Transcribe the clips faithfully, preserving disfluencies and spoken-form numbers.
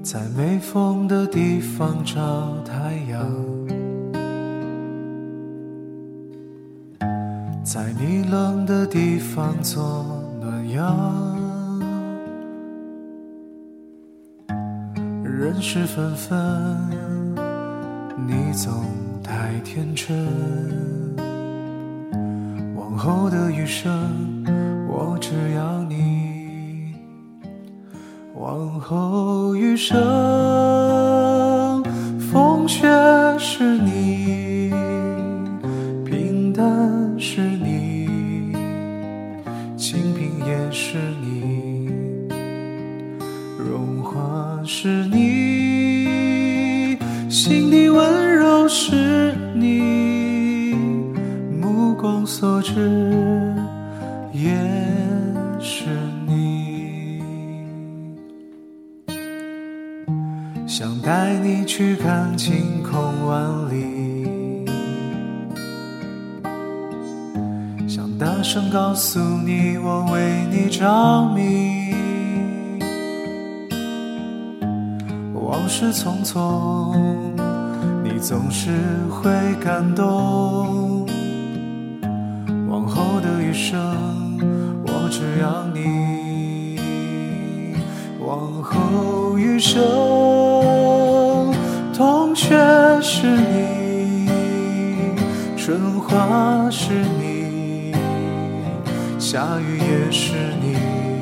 在没风的地方找太阳，在你冷的地方做暖阳。人事纷纷，你总太天真，往后的余生我只要你，往后余生风雪是你，平淡是你，清贫也是你，荣华是你，心底温柔是你，目光所至也是你。想带你去看晴空万里，想大声告诉你我为你着迷。往事匆匆，你总是会感动，往后的余生我只要你，往后余生冬雪是你，春花是你，下雨也是你，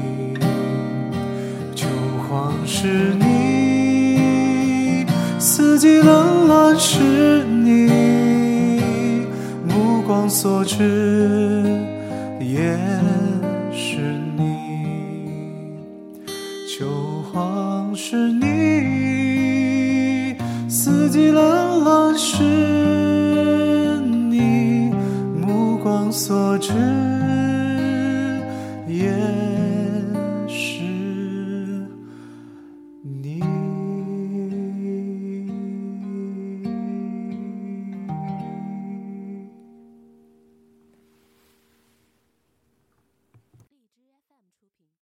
秋黄是你，四季冷暖是你，目光所至也是你，秋黄是你，四季冷暖是你，目光所至